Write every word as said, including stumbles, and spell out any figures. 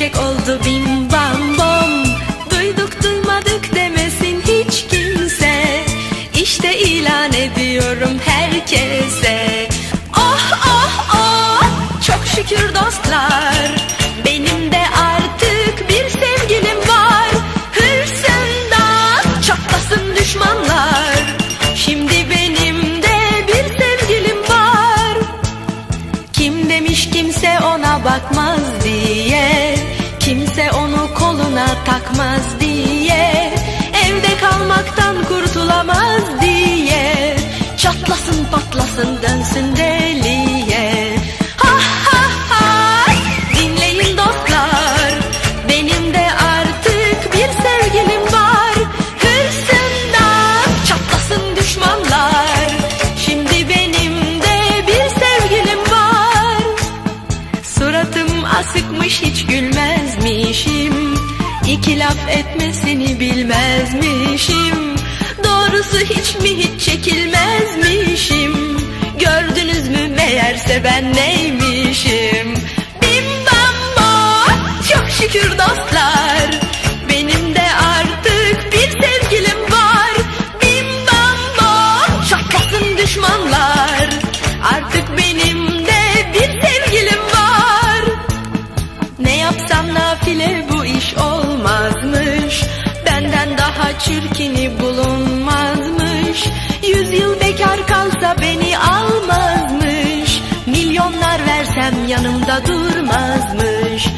gerçek oldu bim bam bom. Duyduk duymadık demesin hiç kimse. İşte ilan ediyorum herkese. Oh oh oh, çok şükür dostlar, benim de artık bir sevgilim var. Hırsından çatlasın düşmanlar, şimdi benim de bir sevgilim var. Kim demiş kimse ona bakmaz diye, kimse onu koluna takmaz diye, evde kalmaktan kurtulamaz diye, çatlasın patlasın dönsün deliye. Ha ha ha, dinleyin dostlar, benim de artık bir sevgilim var. Hırsından çatlasın düşmanlar, şimdi benim de bir sevgilim var. Suratım asıkmış hiç gülmezmişim, İki laf etmesini bilmezmişim. Doğrusu hiç mi hiç çekilmezmişim. Gördünüz mü meğerse ben neymişim. Bim bam bo, çok şükür dostlar, benim de artık bir sevgilim var. Bim bam bo, çatlasın düşmanlar, artık benim de bir sevgilim var. Ne yapsam nafile bu iş olmazmış, benden daha çirkini bulunmazmış. Yüz yıl bekar kalsa beni almazmış, milyonlar versem yanımda durmazmış.